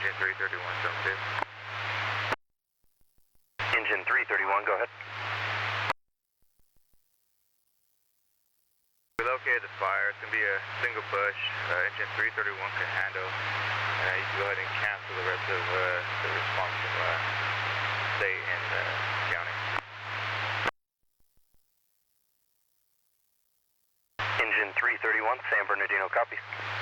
Engine 331, sounds good. Engine 331, go ahead. We located the fire. It's going to be a single push. Engine 331 can handle. You can go ahead and cancel the rest of the response from state and county. Engine 331, San Bernardino, copy.